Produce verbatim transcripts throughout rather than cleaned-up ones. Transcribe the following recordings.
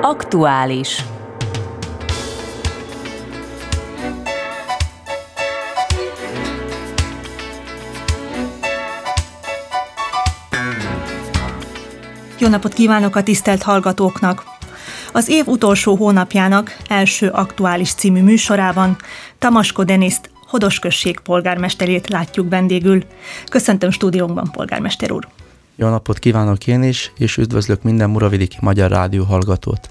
Aktuális. Jó napot kívánok a tisztelt hallgatóknak! Az év utolsó hónapjának első Aktuális című műsorában Tamasko Deniszt, Hodos község polgármesterét látjuk vendégül. Köszöntöm stúdiónkban, polgármester úr! Jó napot kívánok én is, és üdvözlök minden muravidéki magyar rádió hallgatót!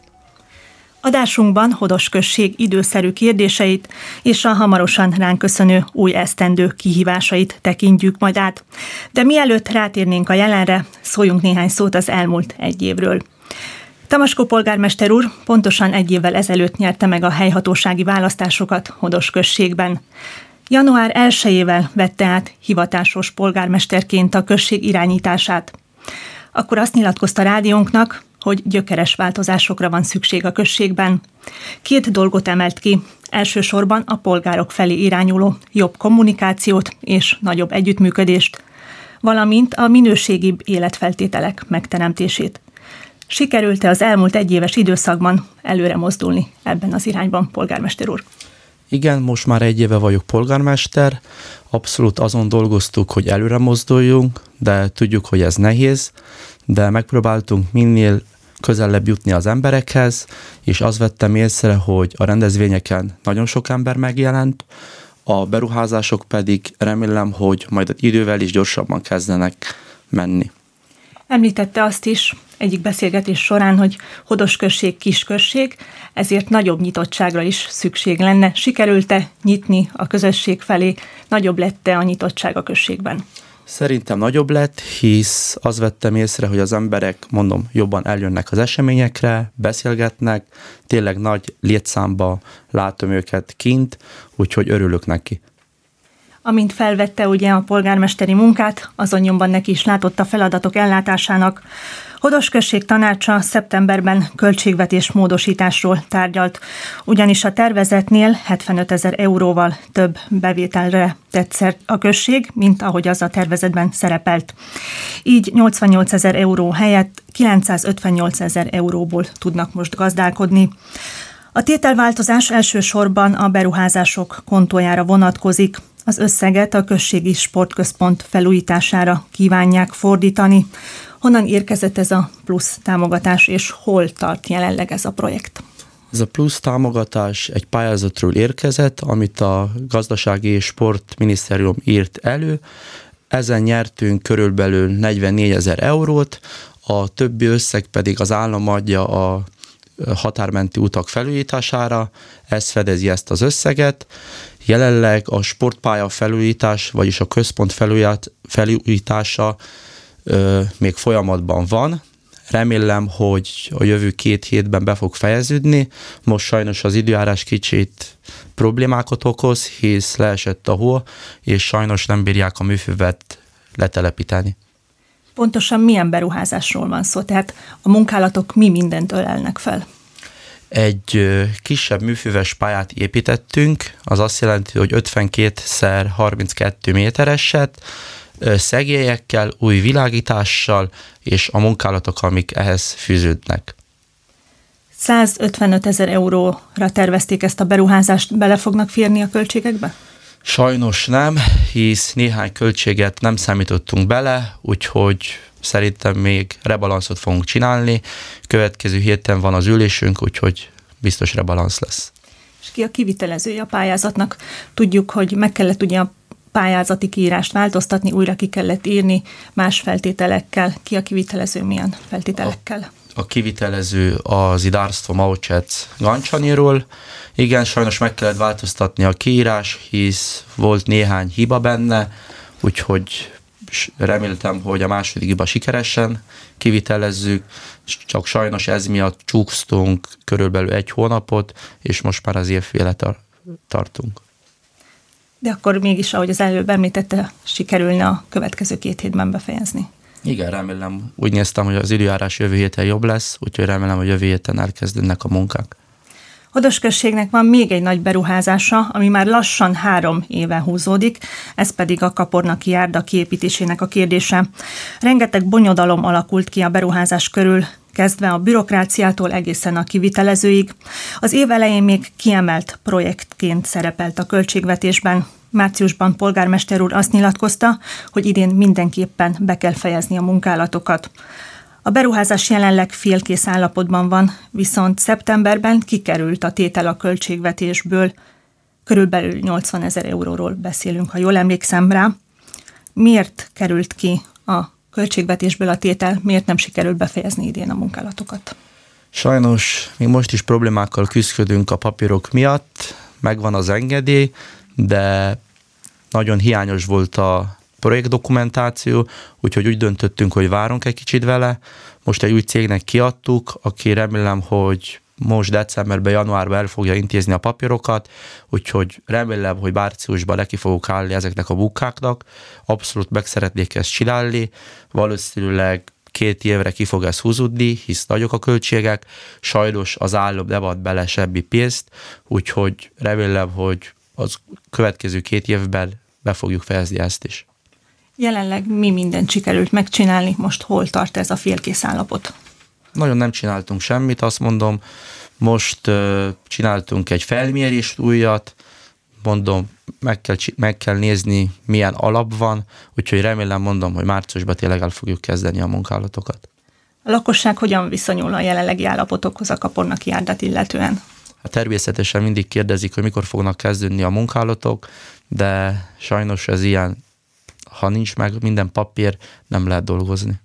Adásunkban Hodos község időszerű kérdéseit és a hamarosan ránk köszönő új esztendő kihívásait tekintjük majd át. De mielőtt rátérnénk a jelenre, szóljunk néhány szót az elmúlt egy évről. Tamasko polgármester úr pontosan egy évvel ezelőtt nyerte meg a helyhatósági választásokat Hodos községben. január elsejével vette át hivatásos polgármesterként a község irányítását. Akkor azt nyilatkozta rádiónknak, hogy gyökeres változásokra van szükség a községben. Két dolgot emelt ki, elsősorban a polgárok felé irányuló jobb kommunikációt és nagyobb együttműködést, valamint a minőségibb életfeltételek megteremtését. Sikerült-e az elmúlt egyéves időszakban előre mozdulni ebben az irányban, polgármester úr? Igen, most már egy éve vagyok polgármester, abszolút azon dolgoztuk, hogy előre mozduljunk, de tudjuk, hogy ez nehéz, de megpróbáltunk minél közelebb jutni az emberekhez, és azt vettem észre, hogy a rendezvényeken nagyon sok ember megjelent, a beruházások pedig remélem, hogy majd idővel is gyorsabban kezdenek menni. Említette azt is egyik beszélgetés során, hogy Hodos község kisközség, ezért nagyobb nyitottságra is szükség lenne. Sikerült-e nyitni a közösség felé? Nagyobb lett-e a nyitottság a községben? Szerintem nagyobb lett, hisz azt vettem észre, hogy az emberek, mondom, jobban eljönnek az eseményekre, beszélgetnek, tényleg nagy létszámba látom őket kint, úgyhogy örülök neki. Amint felvette ugye a polgármesteri munkát, azon nyomban neki is látott a feladatok ellátásának. Hodos község tanácsa szeptemberben költségvetés módosításról tárgyalt, ugyanis a tervezetnél hetvenöt ezer euróval több bevételre tett szert a község, mint ahogy az a tervezetben szerepelt. Így nyolcvannyolc ezer euró helyett kilencszázötvennyolc ezer euróból tudnak most gazdálkodni. A tételváltozás elsősorban a beruházások kontójára vonatkozik. Az összeget a községi sportközpont felújítására kívánják fordítani. Honnan érkezett ez a plusz támogatás, és hol tart jelenleg ez a projekt? Ez a plusz támogatás egy pályázatról érkezett, amit a Gazdasági és Sportminisztérium írt elő. Ezen nyertünk körülbelül negyvennégy ezer eurót, a többi összeg pedig az állam adja a határmenti utak felújítására, ez fedezi ezt az összeget. Jelenleg a sportpálya felújítás, vagyis a központ felújítása ö, még folyamatban van. Remélem, hogy a jövő két hétben be fog fejeződni. Most sajnos az időjárás kicsit problémákat okoz, hisz leesett a hó, és sajnos nem bírják a műfővet letelepíteni. Pontosan milyen beruházásról van szó? Tehát a munkálatok mi mindent ölelnek fel? Egy kisebb műfüves pályát építettünk, az azt jelenti, hogy ötvenkét szer harminckettő métereset, szegélyekkel, új világítással, és a munkálatok, amik ehhez fűződnek. százötvenöt ezer euróra tervezték ezt a beruházást, bele fognak férni a költségekbe? Sajnos nem, hisz néhány költséget nem számítottunk bele, úgyhogy szerintem még rebalanszot fogunk csinálni. Következő héten van az ülésünk, úgyhogy biztos rebalansz lesz. És ki a kivitelezője a pályázatnak? Tudjuk, hogy meg kellett ugye a pályázati kiírást változtatni, újra ki kellett írni más feltételekkel. Ki a kivitelező, milyen feltételekkel? A, a kivitelező az Idarstvo Maučec Gancsaniról. Igen, sajnos meg kellett változtatni a kiírás, hisz volt néhány hiba benne, úgyhogy reméltem, hogy a második hiba sikeresen kivitelezzük, csak sajnos ez miatt csúsztunk körülbelül egy hónapot, és most már az évféle tar- tartunk. De akkor mégis, ahogy az előbb említette, sikerülne a következő két hétben befejezni. Igen, remélem. Úgy néztem, hogy az időjárás jövő héten jobb lesz, úgyhogy remélem, hogy jövő héten elkezdődnek a munkák. Hodos községnek van még egy nagy beruházása, ami már lassan három éve húzódik, ez pedig a Kapornaki járda kiépítésének a kérdése. Rengeteg bonyodalom alakult ki a beruházás körül, kezdve a bürokráciától egészen a kivitelezőig. Az év elején még kiemelt projektként szerepelt a költségvetésben. Márciusban polgármester úr azt nyilatkozta, hogy idén mindenképpen be kell fejezni a munkálatokat. A beruházás jelenleg félkész állapotban van, viszont szeptemberben kikerült a tétel a költségvetésből. Körülbelül nyolcvanezer euróról beszélünk, ha jól emlékszem rá. Miért került ki a költségvetésből a tétel, miért nem sikerült befejezni idén a munkálatokat? Sajnos még most is problémákkal küzdködünk a papírok miatt, megvan az engedély, de nagyon hiányos volt a projektdokumentáció, úgyhogy úgy döntöttünk, hogy várunk egy kicsit vele. Most egy új cégnek kiadtuk, aki remélem, hogy most decemberben, januárban el fogja intézni a papírokat, úgyhogy remélem, hogy márciusban neki fogok állni ezeknek a munkáknak. Abszolút meg szeretnék ezt csinálni, valószínűleg két évre ki fog ez húzódni, hisz nagyok a költségek, sajnos az állam nem ad bele semmi pénzt, úgyhogy remélem, hogy az következő két évben be fogjuk fejezni ezt is. Jelenleg mi mindent sikerült megcsinálni, most hol tart ez a félkész állapot? Nagyon nem csináltunk semmit, azt mondom, most uh, csináltunk egy felmérést újat, mondom, meg kell, meg kell nézni, milyen alap van, úgyhogy remélem, mondom, hogy márciusban tényleg el fogjuk kezdeni a munkálatokat. A lakosság hogyan viszonyul a jelenlegi állapotokhoz a Kapornaki járdát illetően? Hát természetesen mindig kérdezik, hogy mikor fognak kezdődni a munkálatok, de sajnos ez ilyen, ha nincs meg minden papír, nem lehet dolgozni.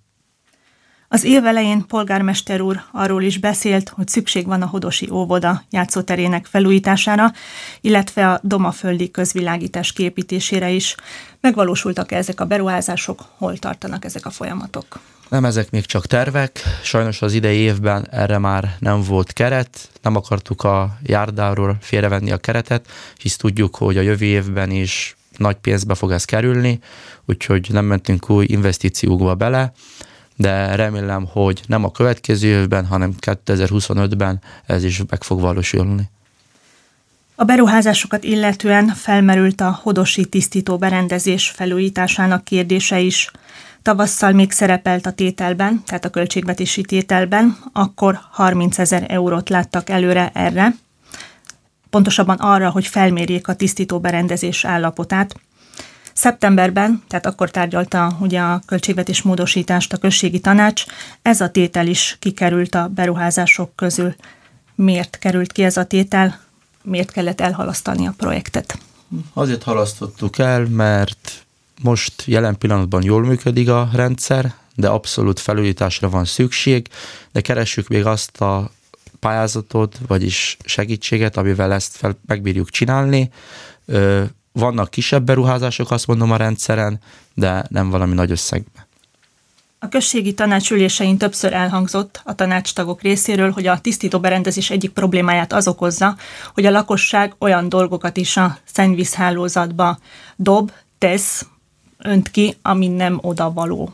Az év elején polgármester úr arról is beszélt, hogy szükség van a Hodosi óvoda játszóterének felújítására, illetve a Domaföldi közvilágítás kiépítésére is. Megvalósultak ezek a beruházások, hol tartanak ezek a folyamatok? Nem, ezek még csak tervek. Sajnos az idei évben erre már nem volt keret. Nem akartuk a járdáról félrevenni a keretet, hisz tudjuk, hogy a jövő évben is nagy pénzbe fog ez kerülni, úgyhogy nem mentünk új investíciókba bele, de remélem, hogy nem a következő évben, hanem kétezer-huszonötben ez is meg fog valósulni. A beruházásokat illetően felmerült a hodosi tisztító berendezés felújításának kérdése is. Tavasszal még szerepelt a tételben, tehát a költségvetési tételben, akkor harmincezer eurót láttak előre erre, pontosabban arra, hogy felmérjék a tisztító berendezés állapotát. Szeptemberben, tehát akkor tárgyalta ugye a költségvetés módosítást a községi tanács, ez a tétel is kikerült a beruházások közül. Miért került ki ez a tétel? Miért kellett elhalasztani a projektet? Azért halasztottuk el, mert most jelen pillanatban jól működik a rendszer, de abszolút felújításra van szükség, de keressük még azt a pályázatot, vagyis segítséget, amivel ezt fel, megbírjuk csinálni. Vannak kisebb beruházások, azt mondom, a rendszeren, de nem valami nagy összegben. A községi tanács ülésein többször elhangzott a tanácstagok részéről, hogy a tisztítóberendezés egyik problémáját az okozza, hogy a lakosság olyan dolgokat is a szennyvízhálózatba dob, tesz, önt ki, ami nem odavaló.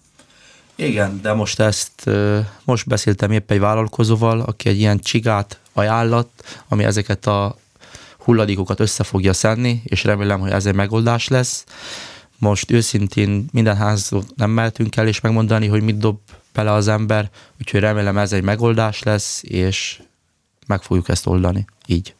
Igen, de most ezt, most beszéltem épp egy vállalkozóval, aki egy ilyen csigát ajánlott, ami ezeket a hulladékokat össze fogja szedni, és remélem, hogy ez egy megoldás lesz. Most őszintén minden házon nem mehetünk el és megmondani, hogy mit dob bele az ember, úgyhogy remélem ez egy megoldás lesz, és meg fogjuk ezt oldani így.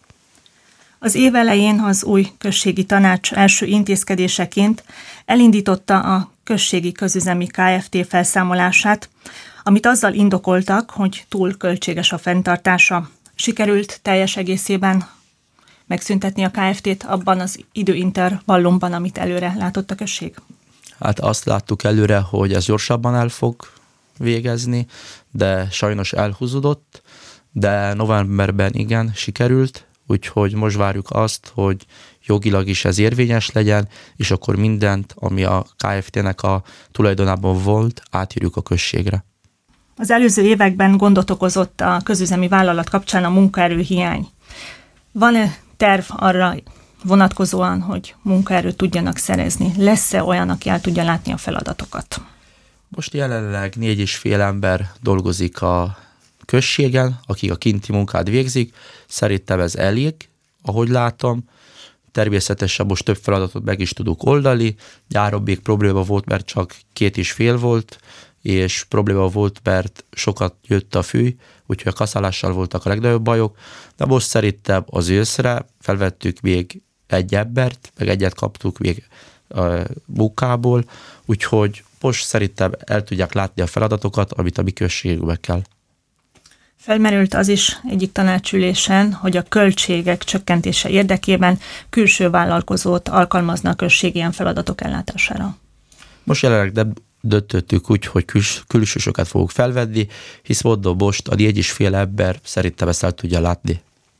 Az év elején az új községi tanács első intézkedéseként elindította a községi közüzemi Kft. Felszámolását, amit azzal indokoltak, hogy túl költséges a fenntartása. Sikerült teljes egészében megszüntetni a Kft-t abban az időintervallumban, amit előre látott a község? Hát azt láttuk előre, hogy ez gyorsabban el fog végezni, de sajnos elhúzódott, de novemberben igen, sikerült, úgyhogy most várjuk azt, hogy jogilag is ez érvényes legyen, és akkor mindent, ami a Kft-nek a tulajdonában volt, átírjuk a községre. Az előző években gondot okozott a közüzemi vállalat kapcsán a munkaerőhiány. Van-e terv arra vonatkozóan, hogy munkaerőt tudjanak szerezni? Lesz-e olyan, aki el tudja látni a feladatokat? Most jelenleg négy és fél ember dolgozik a községen, akik a kinti munkát végzik. Szerintem ez elég, ahogy látom. Természetesen most több feladatot meg is tudok oldani. Nyáron még probléma volt, mert csak két és fél volt, és probléma volt, mert sokat jött a fű, úgyhogy a kaszálással voltak a legnagyobb bajok, de most szerintem az őszre felvettük még egy embert, meg egyet kaptuk még a munkából, úgyhogy most szerintem el tudják látni a feladatokat, amit a mi községünkbe kell. Felmerült az is egyik tanácsülésen, hogy a költségek csökkentése érdekében külső vállalkozót alkalmazna a község ilyen feladatok ellátására. Most jelenleg nem döntöttük úgy, hogy küls, külsősöket fogunk felvenni, hisz mondom most a négy és fél ember szerintem ezt el tudja látni.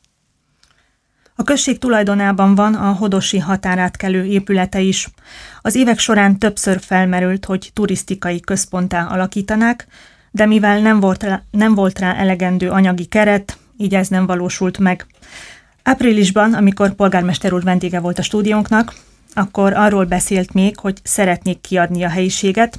A község tulajdonában van a hodosi határátkelő épülete is. Az évek során többször felmerült, hogy turisztikai központtá alakítanák, de mivel nem volt rá, nem volt rá elegendő anyagi keret, így ez nem valósult meg. Áprilisban, amikor polgármester úr vendége volt a stúdiónknak, akkor arról beszélt még, hogy szeretnék kiadni a helyiséget,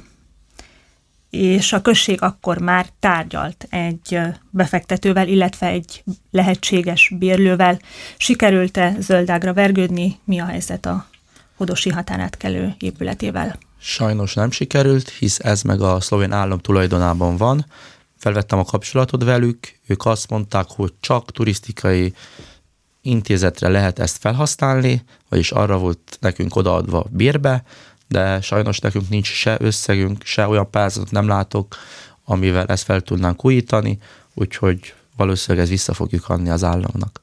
és a község akkor már tárgyalt egy befektetővel, illetve egy lehetséges bérlővel. Sikerült-e zöldágra vergődni? Mi a helyzet a hodosi határátkelő épületével? Sajnos nem sikerült, hisz ez meg a szlovén állam tulajdonában van. Felvettem a kapcsolatot velük, ők azt mondták, hogy csak turisztikai intézetre lehet ezt felhasználni, vagyis arra volt nekünk odaadva bérbe, de sajnos nekünk nincs se összegünk, se olyan pályázatot nem látok, amivel ezt fel tudnánk újítani, úgyhogy valószínűleg ezt vissza fogjuk adni az államnak.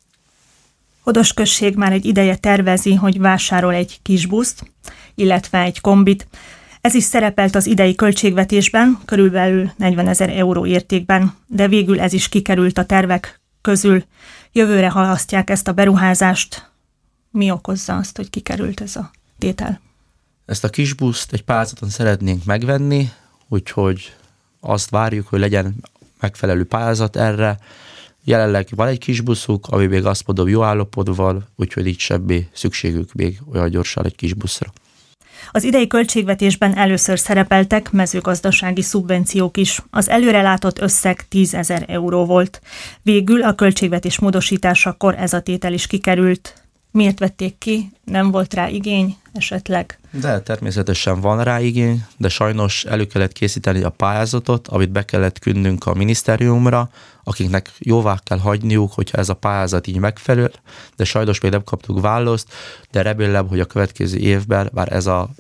Hodos község már egy ideje tervezi, hogy vásárol egy kis buszt, illetve egy kombit. Ez is szerepelt az idei költségvetésben, körülbelül negyvenezer euró értékben, de végül ez is kikerült a tervek közül. Jövőre halasztják ezt a beruházást. Mi okozza azt, hogy kikerült ez a tétel? Ezt a kis buszt egy pályázaton szeretnénk megvenni, úgyhogy azt várjuk, hogy legyen megfelelő pályázat erre. Jelenleg van egy kis buszuk, ami még azt mondom jó állapotban, úgyhogy így semmi szükségük még olyan gyorsan egy kis buszra. Az idei költségvetésben először szerepeltek mezőgazdasági szubvenciók is. Az előrelátott összeg tízezer euró volt. Végül a költségvetés módosításakor ez a tétel is kikerült. Miért vették ki? Nem volt rá igény esetleg? De természetesen van rá igény, de sajnos elő kellett készíteni a pályázatot, amit be kellett küldnünk a minisztériumra, akiknek jóvá kell hagyniuk, hogyha ez a pályázat így megfelel, de sajnos még nem kaptuk választ, de remélem, hogy a következő évben már ez az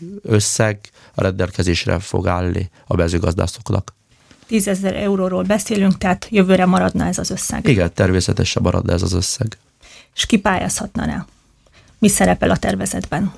összeg a rendelkezésre fog állni a mezőgazdászoknak. tízezer euróról beszélünk, tehát jövőre maradna ez az összeg. Igen, természetesen maradna ez az összeg. És ki pályázhatna rá? Mi szerepel a tervezetben?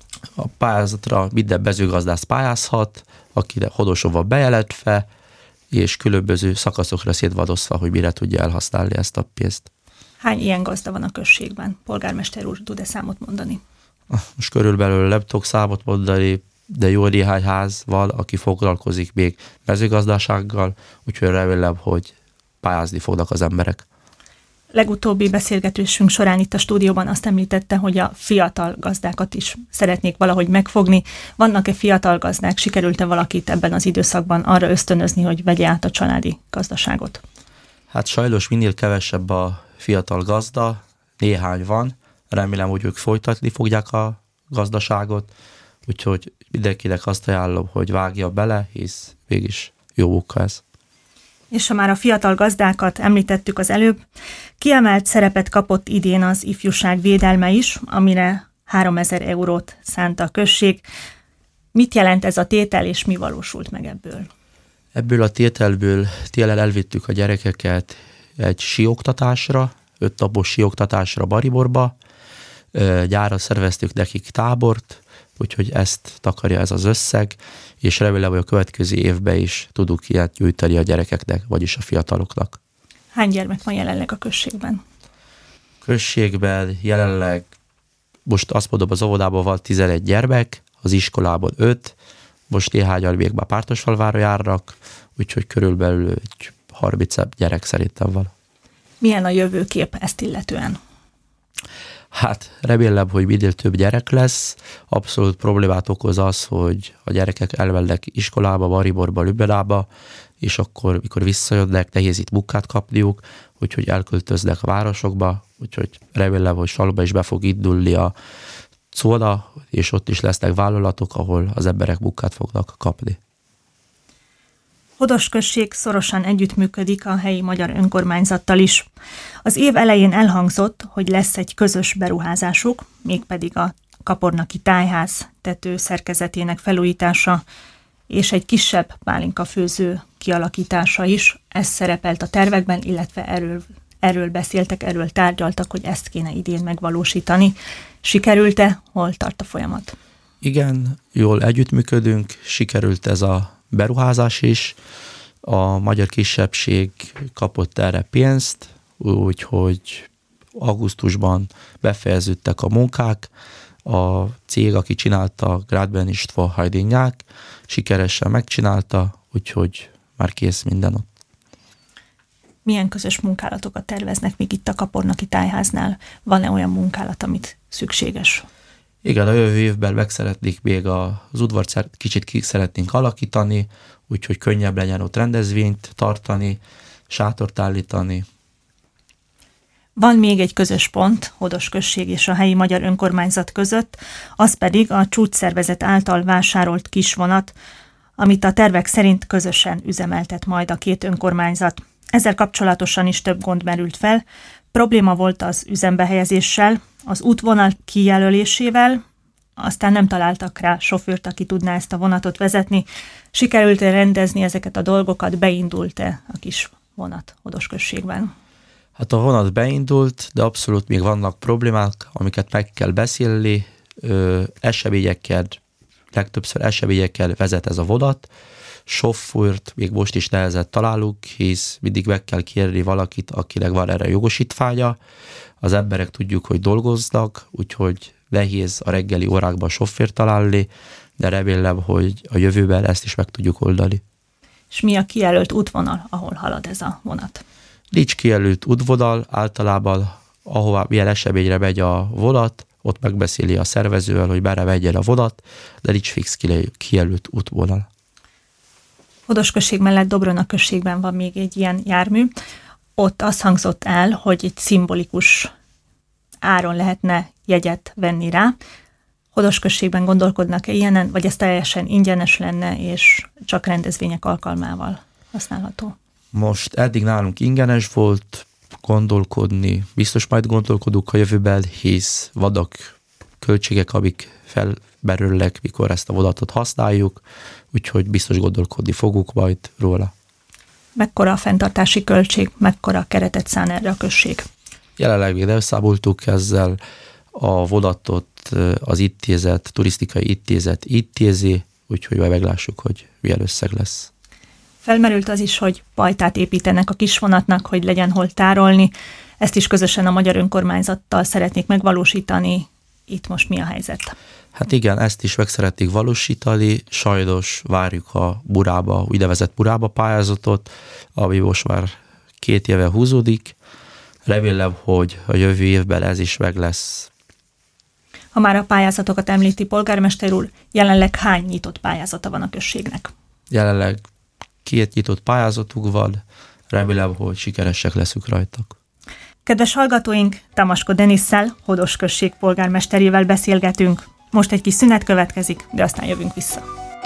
A pályázatra minden mezőgazdász pályázhat, akire Hodoson van bejelentve, és különböző szakaszokra szétvadoszva, hogy mire tudja elhasználni ezt a pénzt. Hány ilyen gazda van a községben? Polgármester úr, tud-e számot mondani? Most körülbelül nem tudok számot mondani, de jó néhány ház van, aki foglalkozik még mezőgazdasággal, úgyhogy remélem, hogy pályázni fognak az emberek. Legutóbbi beszélgetésünk során itt a stúdióban azt említette, hogy a fiatal gazdákat is szeretnék valahogy megfogni. Vannak-e fiatal gazdák? Sikerült-e valakit ebben az időszakban arra ösztönözni, hogy vegye át a családi gazdaságot? Hát sajnos minél kevesebb a fiatal gazda, néhány van. Remélem, hogy ők folytatni fogják a gazdaságot, úgyhogy mindenkinek azt ajánlom, hogy vágja bele, hisz mégis jó munka ez. És ha már a fiatal gazdákat említettük az előbb, kiemelt szerepet kapott idén az ifjúság védelme is, amire háromezer eurót szánt a község. Mit jelent ez a tétel, és mi valósult meg ebből? Ebből a tételből télen elvittük a gyerekeket egy síoktatásra, öt napos síoktatásra Bariborba, gyára szerveztük nekik tábort, úgyhogy ezt takarja ez az összeg, és remélem, hogy a következő évben is tudunk ilyet nyújtani a gyerekeknek, vagyis a fiataloknak. Hány gyermek van jelenleg a községben? Községben jelenleg, most azt mondom, az óvodában van tizenegy gyermek, az iskolában öt, most néhányan még már Pártosfalvára járnak, úgyhogy körülbelül egy harminc gyerek szerintem van. Milyen a jövőkép ezt illetően? Hát remélem, hogy minél több gyerek lesz. Abszolút problémát okoz az, hogy a gyerekek elmennek iskolába, Mariborba, Ljubljanába, és akkor, mikor visszajönnek, nehéz itt munkát kapniuk, úgyhogy elköltöznek a városokba, úgyhogy remélem, hogy Salba is be fog indulni a cóna, és ott is lesznek vállalatok, ahol az emberek munkát fognak kapni. Hodos község szorosan együttműködik a helyi magyar önkormányzattal is. Az év elején elhangzott, hogy lesz egy közös beruházásuk, mégpedig a Kapornaki Tájház tető szerkezetének felújítása és egy kisebb pálinkafőző kialakítása is. Ez szerepelt a tervekben, illetve erről, erről beszéltek, erről tárgyaltak, hogy ezt kéne idén megvalósítani. Sikerült-e? Hol tart a folyamat? Igen, jól együttműködünk, sikerült ez a beruházás is. A magyar kisebbség kapott erre pénzt, úgyhogy augusztusban befejeződtek a munkák. A cég, aki csinálta, Grádben István Hajdinják, sikeresen megcsinálta, úgyhogy már kész minden ott. Milyen közös munkálatokat terveznek még itt a Kapornaki Tájháznál? Van-e olyan munkálat, amit szükséges? Igen, a jövő évben meg szeretnék még az udvart kicsit ki szeretnénk alakítani, úgyhogy könnyebb legyen ott rendezvényt tartani, sátort állítani. Van még egy közös pont Hodos község és a helyi magyar önkormányzat között, az pedig a csúcsszervezet által vásárolt kisvonat, amit a tervek szerint közösen üzemeltet majd a két önkormányzat. Ezzel kapcsolatosan is több gond merült fel. Probléma volt az üzembehelyezéssel, az útvonal kijelölésével, aztán nem találtak rá sofőrt, aki tudná ezt a vonatot vezetni. Sikerült-e rendezni ezeket a dolgokat, beindult-e a kis vonat Hodos községben? Hát a vonat beindult, de abszolút még vannak problémák, amiket meg kell beszélni. Ö, eseményekkel, legtöbbször eseményekkel vezet ez a vonat. Sofőrt még most is nehezet találunk, hisz mindig meg kell kérni valakit, akinek van erre jogosítványa. Az emberek tudjuk, hogy dolgoznak, úgyhogy nehéz a reggeli órákban sofőrt találni, de remélem, hogy a jövőben ezt is meg tudjuk oldani. És mi a kijelölt útvonal, ahol halad ez a vonat? Nincs kijelölt útvonal, általában ahová milyen eseményre megy a vonat, ott megbeszéli a szervezővel, hogy merre vegyen a vonat, de nincs fix kijelölt útvonal. Hodos község mellett Dobrona községben van még egy ilyen jármű. Ott az hangzott el, hogy egy szimbolikus áron lehetne jegyet venni rá. Hodos községben gondolkodnak-e ilyenen, vagy ez teljesen ingyenes lenne, és csak rendezvények alkalmával használható? Most eddig nálunk ingyenes volt, gondolkodni, biztos majd gondolkodunk a jövőben, hisz vannak költségek, amik felmerülnek, mikor ezt a vonatot használjuk, úgyhogy biztos gondolkodni fogunk majd róla. Mekkora a fenntartási költség, mekkora a keretet szán erre a község? Jelenleg még nem számoltuk ezzel, a vonatot az intézet, turisztikai intézet intézi, úgyhogy majd meglássuk, hogy milyen összeg lesz. Felmerült az is, hogy pajtát építenek a kisvonatnak, hogy legyen hol tárolni. Ezt is közösen a magyar önkormányzattal szeretnék megvalósítani. Itt most mi a helyzet? Hát igen, ezt is meg szeretnék valósítani. Sajnos várjuk a Burába, úgynevezett Burába pályázatot, ami most már két éve húzódik. Remélem, hogy a jövő évben ez is meg lesz. Ha már a pályázatokat említi, polgármester úr, jelenleg hány nyitott pályázata van a községnek? Jelenleg két nyitott pályázatuk van, remélem, hogy sikeresek leszünk rajtak. Kedves hallgatóink, Tamasko Denisszel, Hodos község polgármesterével beszélgetünk. Most egy kis szünet következik, de aztán jövünk vissza.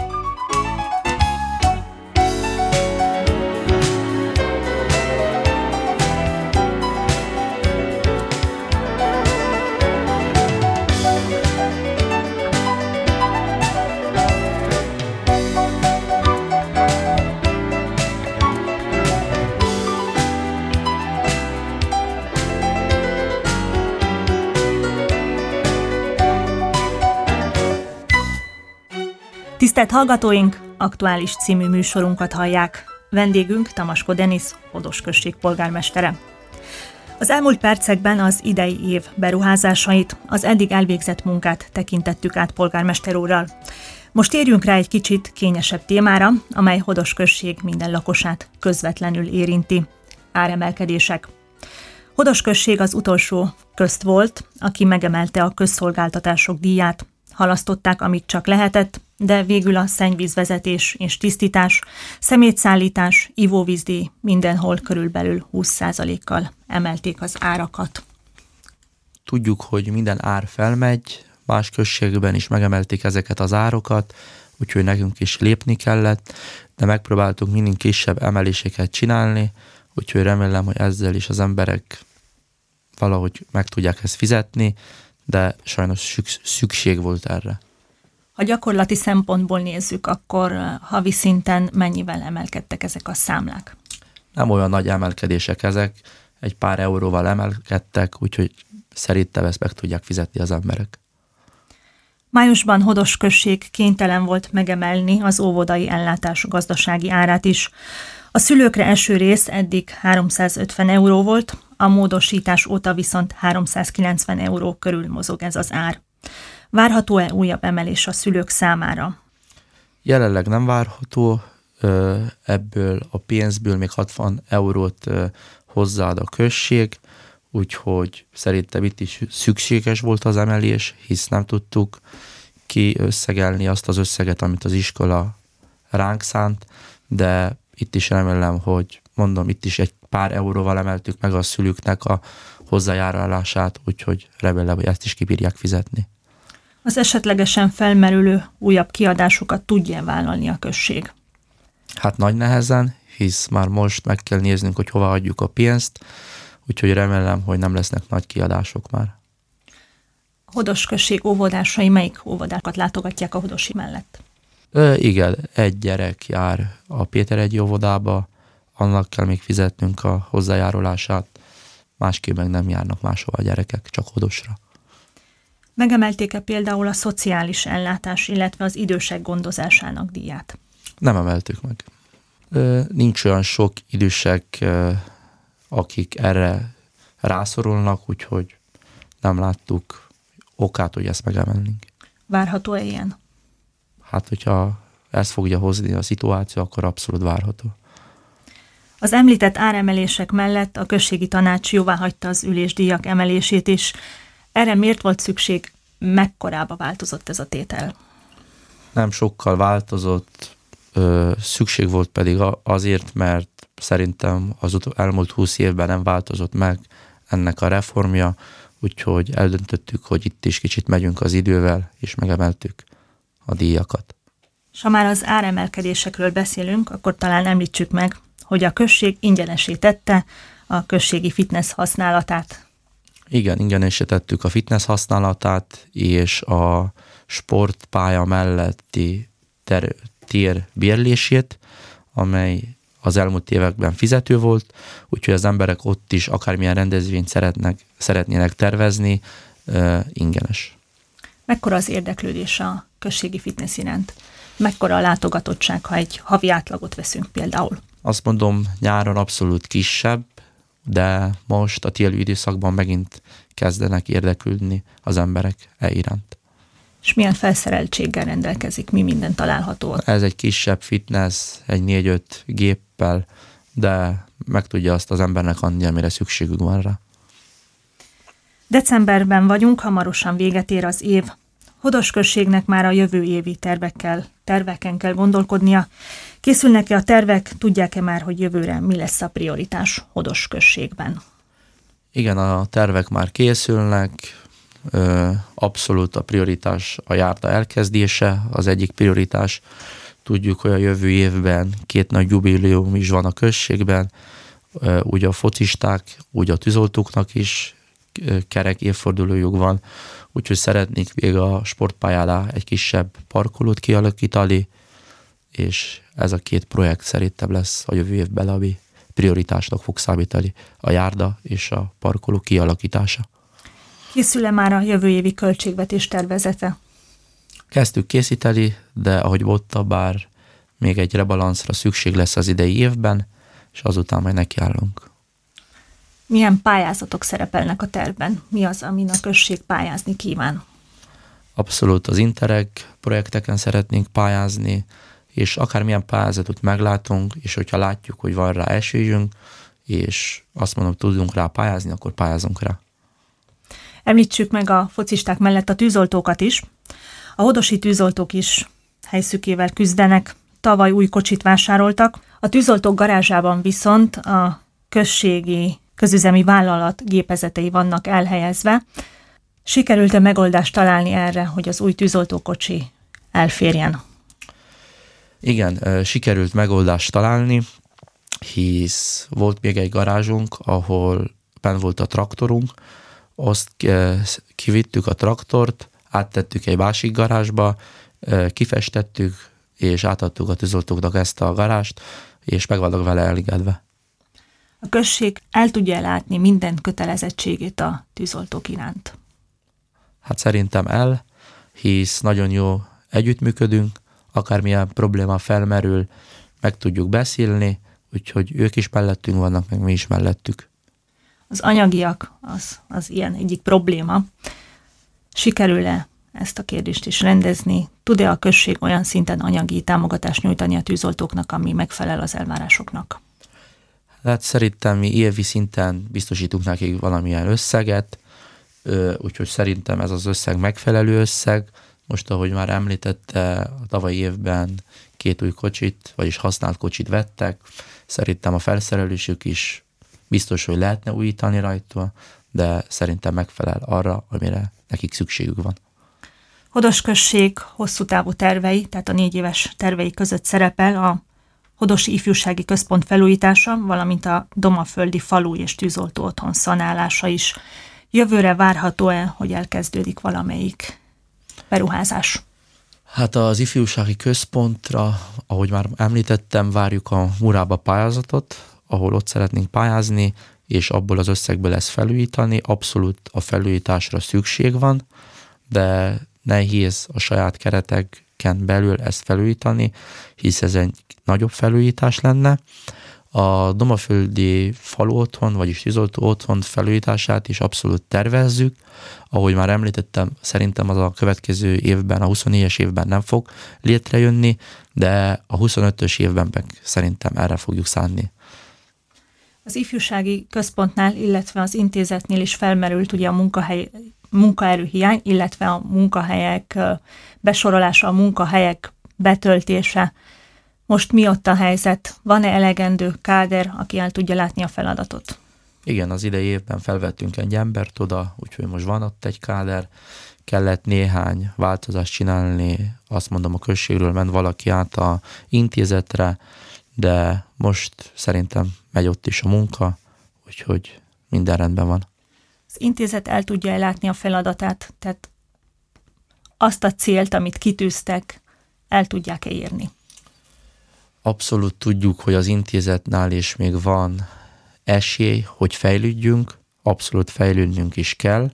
Tisztelt hallgatóink, Aktuális című műsorunkat hallják. Vendégünk Tamasko Denisz, Hodos község polgármestere. Az elmúlt percekben az idei év beruházásait, az eddig elvégzett munkát tekintettük át polgármester úrral. Most térjünk rá egy kicsit kényesebb témára, amely Hodos község minden lakosát közvetlenül érinti. Áremelkedések. Hodos község az utolsó közt volt, aki megemelte a közszolgáltatások díját. Halasztották, amíg csak lehetett, de végül a szennyvízvezetés és tisztítás, szemétszállítás, ivóvízdíj mindenhol körülbelül húsz százalékkal emelték az árakat. Tudjuk, hogy minden ár felmegy, más községben is megemelték ezeket az árokat, úgyhogy nekünk is lépni kellett, de megpróbáltunk minél kisebb emeléseket csinálni, úgyhogy remélem, hogy ezzel is az emberek valahogy meg tudják ezt fizetni, de sajnos szükség volt erre. Ha gyakorlati szempontból nézzük, akkor havi szinten mennyivel emelkedtek ezek a számlák? Nem olyan nagy emelkedések ezek, egy pár euróval emelkedtek, úgyhogy szerintem ezt meg tudják fizetni az emberek. Májusban Hodos község kénytelen volt megemelni az óvodai ellátás gazdasági árát is. A szülőkre eső rész eddig háromszázötven euró volt, a módosítás óta viszont háromszázkilencven euró körül mozog ez az ár. Várható-e újabb emelés a szülők számára? Jelenleg nem várható, ebből a pénzből még hatvan eurót hozzáad a község, úgyhogy szerintem itt is szükséges volt az emelés, hisz nem tudtuk kiösszegelni azt az összeget, amit az iskola ránk szánt, de itt is remélem, hogy mondom, itt is egy pár euróval emeltük meg a szülőknek a hozzájárulását, úgyhogy remélem, hogy ezt is kibírják fizetni. Az esetlegesen felmerülő újabb kiadásokat tudja vállalni a község? Hát nagy nehezen, hisz már most meg kell néznünk, hogy hova adjuk a pénzt, úgyhogy remélem, hogy nem lesznek nagy kiadások már. A Hodos község óvodásai melyik óvodákat látogatják a hodosi mellett? Ö, igen, egy gyerek jár a Péter egy óvodába, annak kell még fizetnünk a hozzájárulását, másképp meg nem járnak máshova a gyerekek, csak Hodosra. Megemelték-e például a szociális ellátás, illetve az idősek gondozásának díját? Nem emeltük meg. Ö, nincs olyan sok idősek, ö, akik erre rászorulnak, úgyhogy nem láttuk okát, hogy ezt megemelnénk. Várható-e ilyen? Hát, hogyha ezt fogja hozni a szituáció, akkor abszolút várható. Az említett áremelések mellett a községi tanács jóváhagyta az ülésdíjak emelését is. Erre miért volt szükség? Mekkorába változott ez a tétel? Nem sokkal változott, ö, szükség volt pedig azért, mert szerintem az elmúlt húsz évben nem változott meg ennek a reformja, úgyhogy eldöntöttük, hogy itt is kicsit megyünk az idővel, és megemeltük a díjakat. És ha már az áremelkedésekről beszélünk, akkor talán említsük meg, hogy a község ingyenesé tette a községi fitness használatát. Igen, ingyenesé tettük a fitness használatát, és a sportpálya melletti ter- tér bérlését, amely az elmúlt években fizető volt, úgyhogy az emberek ott is akármilyen rendezvényt szeretnek, szeretnének tervezni, uh, ingyenes. Mekkora az érdeklődés a községi fitness iránt? Mekkora a látogatottság, ha egy havi átlagot veszünk például? Azt mondom, nyáron abszolút kisebb, de most a téli időszakban megint kezdenek érdeklődni az emberek e iránt. És milyen felszereltséggel rendelkezik, mi minden található? Ez egy kisebb fitness, egy négy-öt géppel, de meg tudja azt az embernek adni, amire szükségük van rá. Decemberben vagyunk, hamarosan véget ér az év. Hodos községnek már a jövő évi tervekkel, terveken kell gondolkodnia. Készülnek-e a tervek, tudják-e már, hogy jövőre mi lesz a prioritás Hodos községben? Igen, a tervek már készülnek, abszolút a prioritás a járda elkezdése, az egyik prioritás. Tudjuk, hogy a jövő évben két nagy jubileum is van a községben, úgy a focisták, úgy a tűzoltóknak is kerek évfordulójuk van, úgyhogy szeretnék még a sportpályára egy kisebb parkolót kialakítani, és ez a két projekt szerintem lesz a jövő évben, ami prioritásnak fog számítani, a járda és a parkoló kialakítása. Készül-e már a jövő évi költségvetés tervezete? Kezdtük készíteni, de ahogy mondta, bár még egy rebalanszra szükség lesz az idei évben, és azután majd nekiállunk. Milyen pályázatok szerepelnek a tervben? Mi az, amin a község pályázni kíván? Abszolút az Interreg projekteken szeretnénk pályázni, és akármilyen pályázatot meglátunk, és hogyha látjuk, hogy van rá esélyünk, és azt mondom, tudunk rá pályázni, akkor pályázunk rá. Említsük meg a focisták mellett a tűzoltókat is. A hodosi tűzoltók is helyszükével küzdenek. Tavaly új kocsit vásároltak. A tűzoltók garázsában viszont a községi közüzemi vállalat gépezetei vannak elhelyezve. Sikerült-e megoldást találni erre, hogy az új tűzoltókocsi elférjen? Igen, sikerült megoldást találni, hisz volt még egy garázsunk, ahol benn volt a traktorunk, azt kivittük a traktort, áttettük egy másik garázsba, kifestettük, és átadtuk a tűzoltóknak ezt a garást, és meg vannak vele elégedve. A község el tudja látni minden kötelezettségét a tűzoltók iránt? Hát szerintem el, hisz nagyon jó együttműködünk, akármilyen probléma felmerül, meg tudjuk beszélni, úgyhogy ők is mellettünk vannak, meg mi is mellettük. Az anyagiak az, az ilyen egyik probléma. Sikerül-e ezt a kérdést is rendezni? Tud-e a község olyan szinten anyagi támogatást nyújtani a tűzoltóknak, ami megfelel az elvárásoknak? Hát szerintem mi évi szinten biztosítunk nekik valamilyen összeget, úgyhogy szerintem ez az összeg megfelelő összeg. Most, ahogy már említette, a tavalyi évben két új kocsit, vagyis használt kocsit vettek. Szerintem a felszerelésük is biztos, hogy lehetne újítani rajta, de szerintem megfelel arra, amire nekik szükségük van. Hodos község hosszú távú tervei, tehát a négy éves tervei között szerepel a Hodosi Ifjúsági Központ felújítása, valamint a Domaföldi falu és tűzoltó otthon szanálása is. Jövőre várható-e, hogy elkezdődik valamelyik beruházás? Hát az ifjúsági központra, ahogy már említettem, várjuk a Murába pályázatot, ahol ott szeretnénk pályázni, és abból az összegből lesz felújítani. Abszolút a felújításra szükség van, de nehéz a saját kereteken belül ezt felújítani, hisz ez egy nagyobb felújítás lenne. A Domaföldi falu otthon, vagyis tűzoltó otthon felújítását is abszolút tervezzük. Ahogy már említettem, szerintem az a következő évben, a huszonnégyes évben nem fog létrejönni, de a huszonötös évben meg szerintem erre fogjuk szánni. Az ifjúsági központnál, illetve az intézetnél is felmerült ugye a munkahely, munkaerőhiány, illetve a munkahelyek besorolása, a munkahelyek betöltése. Most mi ott a helyzet? Van-e elegendő káder, aki el tudja látni a feladatot? Igen, az idei évben felvettünk egy embert oda, úgyhogy most van ott egy káder. Kellett néhány változást csinálni, azt mondom, a községről ment valaki át a intézetre, de most szerintem megy ott is a munka, úgyhogy minden rendben van. Az intézet el tudja ellátni a feladatát, tehát azt a célt, amit kitűztek, el tudják-e érni? Abszolút tudjuk, hogy az intézetnál is még van esély, hogy fejlődjünk, abszolút fejlődnünk is kell.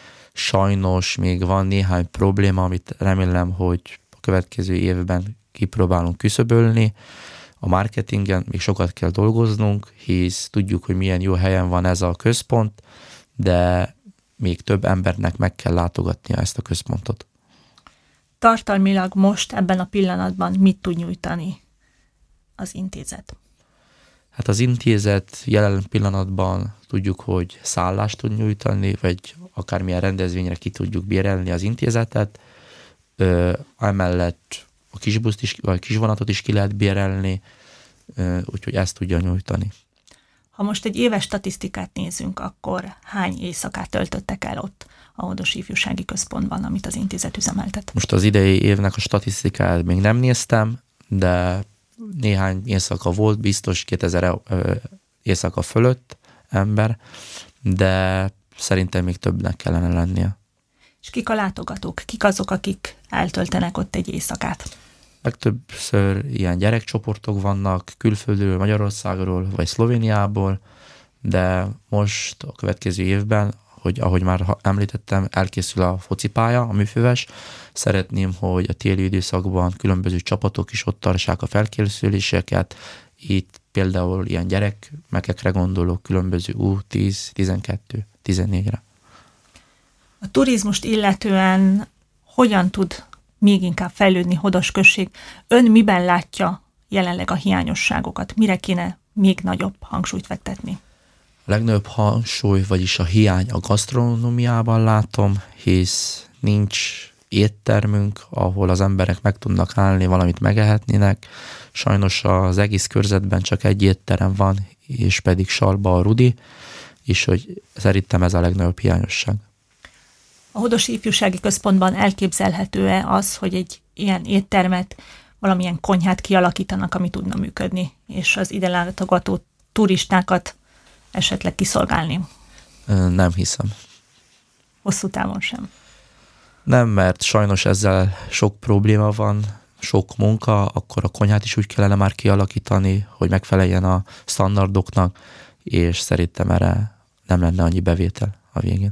Sajnos még van néhány probléma, amit remélem, hogy a következő évben kipróbálunk küszöbölni. A marketingen még sokat kell dolgoznunk, hisz tudjuk, hogy milyen jó helyen van ez a központ, de még több embernek meg kell látogatnia ezt a központot. Tartalmilag most ebben a pillanatban mit tud nyújtani az intézet? Hát az intézet jelen pillanatban tudjuk, hogy szállást tud nyújtani, vagy akármilyen rendezvényre ki tudjuk bérelni az intézetet. Ö, emellett a kisbuszt is, vagy kisvonatot is ki lehet bérelni, ö, úgyhogy ezt tudja nyújtani. Ha most egy éves statisztikát nézünk, akkor hány éjszakát töltöttek el ott a Hodosi Ifjúsági Központban, amit az intézet üzemeltet? Most az idei évnek a statisztikáját még nem néztem, de néhány éjszaka volt, biztos kétezer éjszaka fölött ember, de szerintem még többnek kellene lennie. És kik a látogatók? Kik azok, akik eltöltenek ott egy éjszakát? Legtöbbször ilyen gyerekcsoportok vannak, külföldről, Magyarországról vagy Szlovéniából, de most a következő évben, hogy ahogy már említettem, elkészül a focipálya, a műfüves. Szeretném, hogy a téli időszakban különböző csapatok is ott tartsák a felkészüléseket. Itt például ilyen gyerekekre gondolok, különböző U tíz, tizenkettő, tizennégyre. A turizmust illetően hogyan tud még inkább fejlődni Hodos község? Ön miben látja jelenleg a hiányosságokat? Mire kéne még nagyobb hangsúlyt fektetni? A legnagyobb hangsúly, vagyis a hiány a gasztronómiában látom, hisz nincs éttermünk, ahol az emberek meg tudnak állni, valamit megehetnének. Sajnos az egész körzetben csak egy étterem van, és pedig Salba a Rudi, és hogy szerintem ez a legnagyobb hiányosság. A Hodosi Ifjúsági Központban elképzelhető-e az, hogy egy ilyen éttermet valamilyen konyhát kialakítanak, ami tudna működni, és az ide látogató turistákat esetleg kiszolgálni? Nem hiszem. Hosszú távon sem. Nem, mert sajnos ezzel sok probléma van, sok munka, akkor a konyhát is úgy kellene már kialakítani, hogy megfeleljen a standardoknak, és szerintem erre nem lenne annyi bevétel a végén.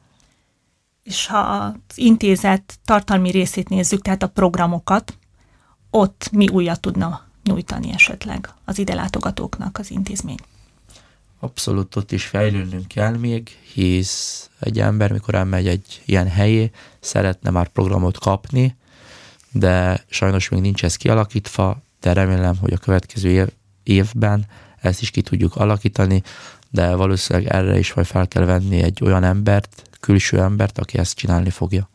És ha az intézet tartalmi részét nézzük, tehát a programokat, ott mi újat tudna nyújtani esetleg az ide látogatóknak az intézmény? Abszolút ott is fejlődnünk kell még, hisz egy ember, mikor elmegy egy ilyen helyé, szeretne már programot kapni, de sajnos még nincs ez kialakítva, de remélem, hogy a következő év, évben ezt is ki tudjuk alakítani, de valószínűleg erre is majd fel kell venni egy olyan embert, külső embert, aki ezt csinálni fogja.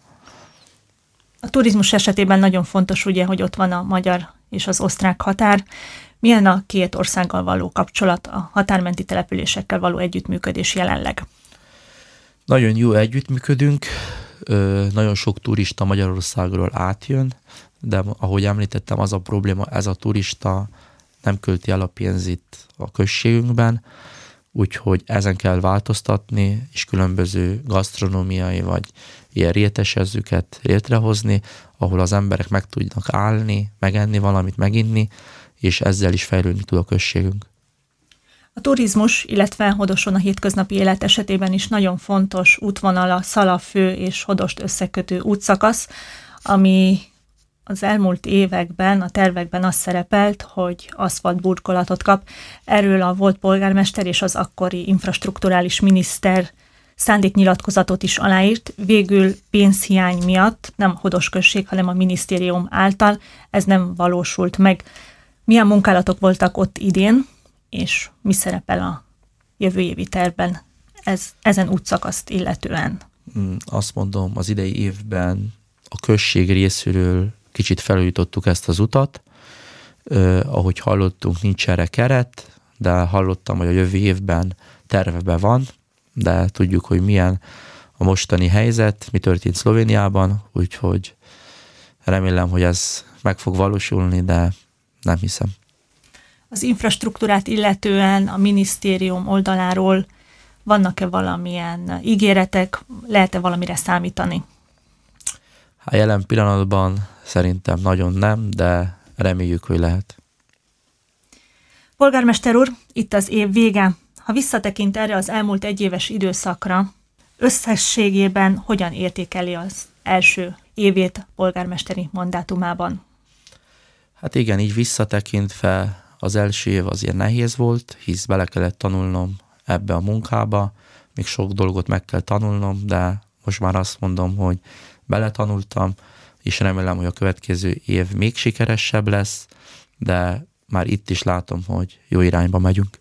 A turizmus esetében nagyon fontos ugye, hogy ott van a magyar és az osztrák határ. Milyen a két országgal való kapcsolat, a határmenti településekkel való együttműködés jelenleg? Nagyon jó együttműködünk, nagyon sok turista Magyarországról átjön, de ahogy említettem, az a probléma, ez a turista nem költi el a pénzét a községünkben, úgyhogy ezen kell változtatni, és különböző gasztronómiai vagy ilyen rétesezőket létrehozni, ahol az emberek meg tudnak állni, megenni valamit, meginni, és ezzel is fejlődni tud a községünk. A turizmus, illetve Hodoson a hétköznapi élet esetében is nagyon fontos útvonal a Szalafő és Hodost összekötő útszakasz, ami az elmúlt években, a tervekben az szerepelt, hogy aszfaltburkolatot kap. Erről a volt polgármester és az akkori infrastrukturális miniszter szándéknyilatkozatot is aláírt. Végül pénzhiány miatt, nem Hodos község, hanem a minisztérium által ez nem valósult meg. Milyen munkálatok voltak ott idén, és mi szerepel a jövő évi tervben ez, ezen útszakaszt illetően? Azt mondom, az idei évben a község részéről kicsit felújítottuk ezt az utat. Uh, ahogy hallottunk, nincs erre keret, de hallottam, hogy a jövő évben tervebe van, de tudjuk, hogy milyen a mostani helyzet, mi történt Szlovéniában, úgyhogy remélem, hogy ez meg fog valósulni, de nem hiszem. Az infrastruktúrát illetően a minisztérium oldaláról vannak-e valamilyen ígéretek, lehet-e valamire számítani? Hát jelen pillanatban szerintem nagyon nem, de reméljük, hogy lehet. Polgármester úr, itt az év vége. Ha visszatekint erre az elmúlt egyéves időszakra, összességében hogyan értékeli az első évét polgármesteri mandátumában? Hát igen, így visszatekintve az első év azért nehéz volt, hisz bele kellett tanulnom ebbe a munkába, még sok dolgot meg kell tanulnom, de most már azt mondom, hogy beletanultam, és remélem, hogy a következő év még sikeresebb lesz, de már itt is látom, hogy jó irányba megyünk.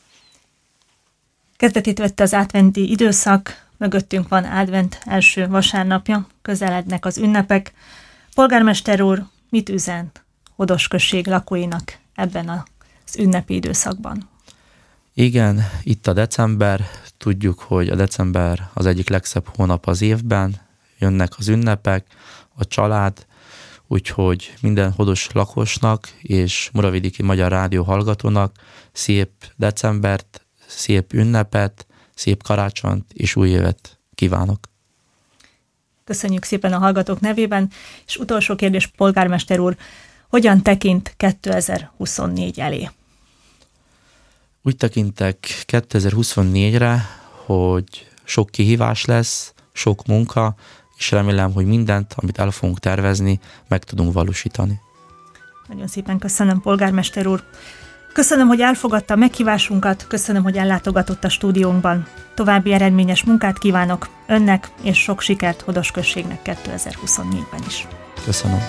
Kezdetét vette az adventi időszak, mögöttünk van advent első vasárnapja, közelednek az ünnepek. Polgármester úr, mit üzen Hodos község lakóinak ebben az ünnepi időszakban? Igen, itt a december, tudjuk, hogy a december az egyik legszebb hónap az évben, jönnek az ünnepek, a család, úgyhogy minden Hodos lakosnak és Muravidiki Magyar Rádió hallgatónak szép decembert, szép ünnepet, szép karácsonyt és új évet kívánok. Köszönjük szépen a hallgatók nevében, és utolsó kérdés, polgármester úr, hogyan tekint kétezer-huszonnégy elé? Úgy tekintek kétezer-huszonnégyre, hogy sok kihívás lesz, sok munka, és remélem, hogy mindent, amit el fogunk tervezni, meg tudunk valósítani. Nagyon szépen köszönöm, polgármester úr. Köszönöm, hogy elfogadta a meghívásunkat, köszönöm, hogy ellátogatott a stúdiónkban. További eredményes munkát kívánok önnek, és sok sikert Hodos községnek kétezer-huszonnégyben is. Köszönöm.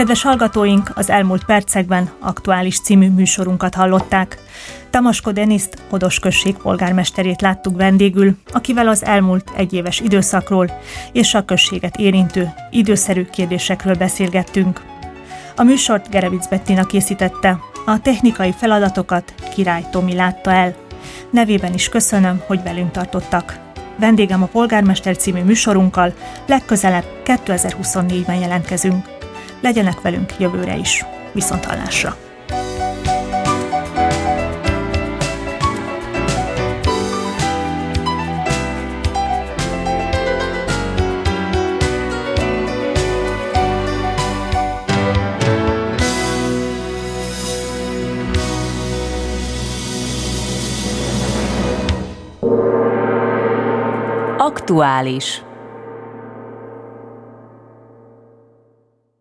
Kedves hallgatóink, az elmúlt percekben Aktuális című műsorunkat hallották. Tamasko Deniszt, Hodos község polgármesterét láttuk vendégül, akivel az elmúlt egyéves időszakról és a községet érintő időszerű kérdésekről beszélgettünk. A műsort Gerevic Bettina készítette, a technikai feladatokat Király Tomi látta el. Nevében is köszönöm, hogy velünk tartottak. Vendégem a Polgármester című műsorunkkal legközelebb kétezer-huszonnégyben jelentkezünk. Legyenek velünk jövőre is. Viszonthallásra! Aktuális.